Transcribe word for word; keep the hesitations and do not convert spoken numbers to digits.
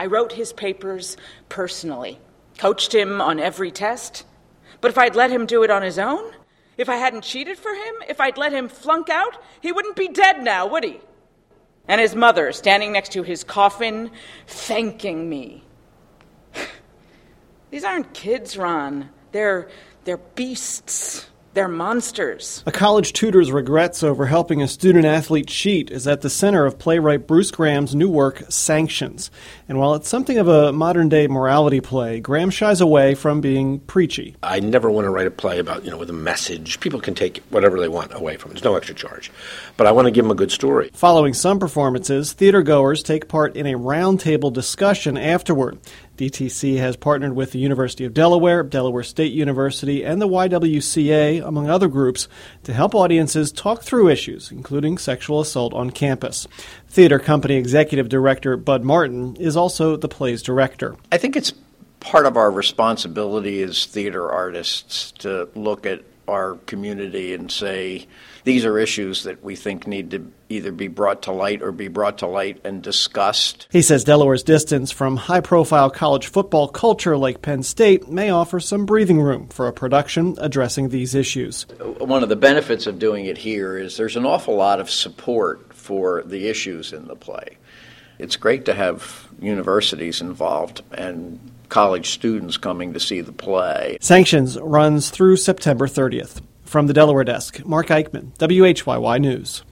I wrote his papers personally, coached him on every test. But if I'd let him do it on his own, if I hadn't cheated for him, if I'd let him flunk out, he wouldn't be dead now, would he? And his mother standing next to his coffin, thanking me. These aren't kids, Ron. They're, they're beasts. They're monsters. A college tutor's regrets over helping a student-athlete cheat is at the center of playwright Bruce Graham's new work, Sanctions. And while it's something of a modern-day morality play, Graham shies away from being preachy. I never want to write a play about, you know, with a message. People can take whatever they want away from it. There's no extra charge. But I want to give them a good story. Following some performances, theater-goers take part in a roundtable discussion afterward. D T C has partnered with the University of Delaware, Delaware State University, and the Y W C A, among other groups, to help audiences talk through issues, including sexual assault on campus. Theater company executive director Bud Martin is also the play's director. I think it's part of our responsibility as theater artists to look at our community and say, these are issues that we think need to either be brought to light or be brought to light and discussed. He says Delaware's distance from high-profile college football culture like Penn State may offer some breathing room for a production addressing these issues. One of the benefits of doing it here is there's an awful lot of support for the issues in the play. It's great to have universities involved and college students coming to see the play. Sanctions runs through September thirtieth. From the Delaware desk, Mark Eichman, W H Y Y News.